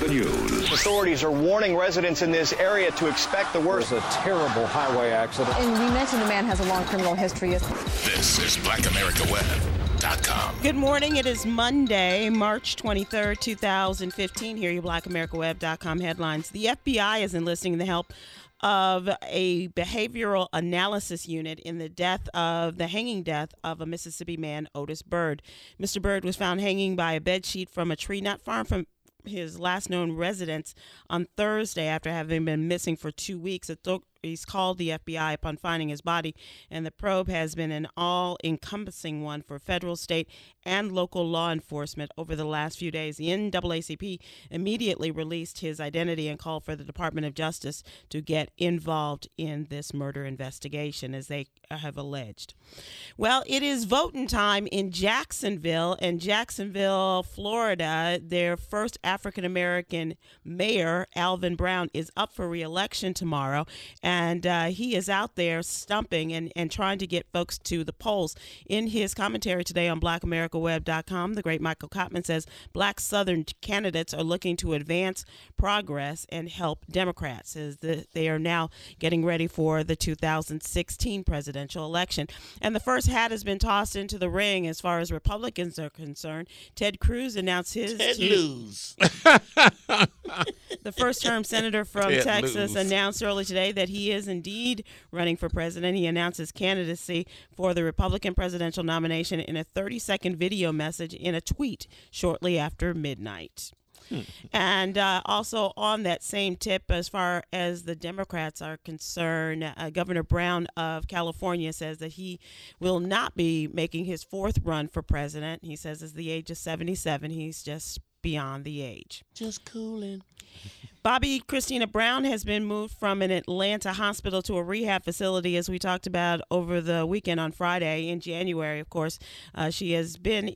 news. Authorities are warning residents in this area to expect the worst. There's a terrible highway accident. And we mentioned the man has a long criminal history. This is BlackAmericaWeb.com. Good morning. It is Monday, March 23rd, 2015. Here are your BlackAmericaWeb.com headlines. The FBI is enlisting the help of a behavioral analysis unit in the hanging death of a Mississippi man, Otis Byrd. Mr. Byrd was found hanging by a bedsheet from a tree not far from his last known residence on Thursday after having been missing for 2 weeks. He's called the FBI upon finding his body, and the probe has been an all-encompassing one for federal, state, and local law enforcement over the last few days. The NAACP immediately released his identity and called for the Department of Justice to get involved in this murder investigation, as they have alleged. Well, it is voting time in Jacksonville, Florida. Their first African-American mayor, Alvin Brown, is up for re-election tomorrow. And he is out there stumping and trying to get folks to the polls. In his commentary today on BlackAmericaWeb.com, the great Michael Kottman says Black Southern candidates are looking to advance progress and help Democrats as they are now getting ready for the 2016 presidential election. And the first hat has been tossed into the ring as far as Republicans are concerned. Ted Cruz announced his lose. The first-term senator from Texas announced earlier today that he is indeed running for president. He announced his candidacy for the Republican presidential nomination in a 30-second video message in a tweet shortly after midnight. And also on that same tip, as far as the Democrats are concerned, Governor Brown of California says that he will not be making his fourth run for president. He says at the age of 77, he's just beyond the age. Just cooling. Bobby Christina Brown has been moved from an Atlanta hospital to a rehab facility, as we talked about over the weekend on Friday in January. Of course, she has been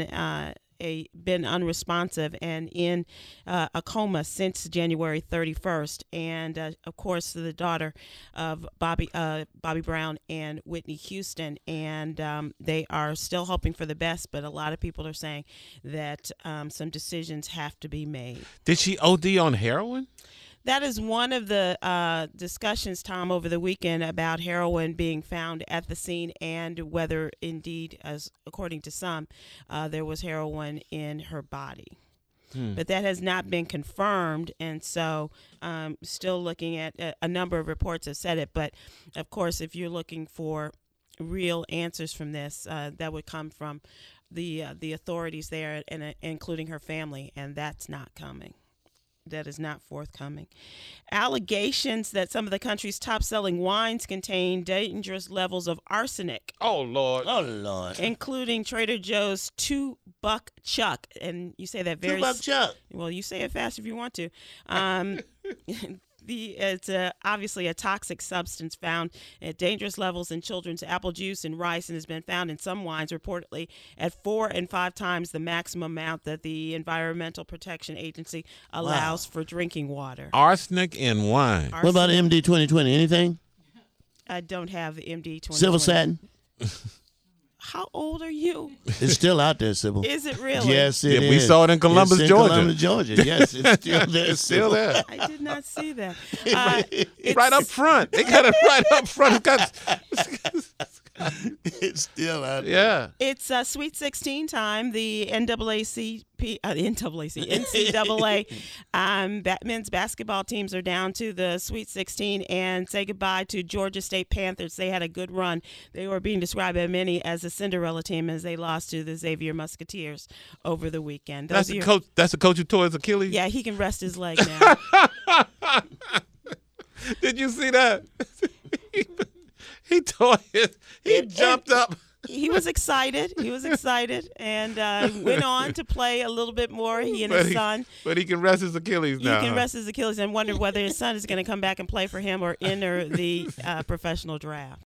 been unresponsive and in a coma since January 31st. And of course, the daughter of Bobby Brown and Whitney Houston, and they are still hoping for the best. But a lot of people are saying that some decisions have to be made. Did she OD on heroin? That is one of the discussions, Tom, over the weekend about heroin being found at the scene and whether indeed, as according to some, there was heroin in her body. But that has not been confirmed, and so still looking at a number of reports have said it. But, of course, if you're looking for real answers from this, that would come from the authorities there, and including her family, and that's not coming. That is not forthcoming. Allegations that some of the country's top-selling wines contain dangerous levels of arsenic. Oh, Lord. Oh, Lord. Including Trader Joe's Two-Buck Chuck. And you say that very... Two-Buck Chuck. Well, you say it fast if you want to. It's obviously a toxic substance found at dangerous levels in children's apple juice and rice, and has been found in some wines reportedly at 4 and 5 times the maximum amount that the Environmental Protection Agency allows for drinking water. Arsenic in wine. What about MD 2020? Anything? I don't have MD 2020. Silver satin? How old are you? It's still out there, Sybil. Is it really? Yes, it is. We saw it in Columbus, it's in Georgia. Columbus, Georgia. Yes, it's still there. It's still there. I did not see that. Right up front. They got it right up front. It's still out there. Yeah. It's Sweet 16 time. The NCAA men's basketball teams are down to the Sweet 16 and say goodbye to Georgia State Panthers. They had a good run. They were being described by many as a Cinderella team as they lost to the Xavier Musketeers over the weekend. That's the coach. That's the coach who tore his Achilles. Yeah, he can rest his leg now. Did you see that? He tore it. He jumped up. He was excited. And went on to play a little bit more, he and his son. But he can rest his Achilles now. He can rest his Achilles and wonder whether his son is going to come back and play for him or enter the professional draft.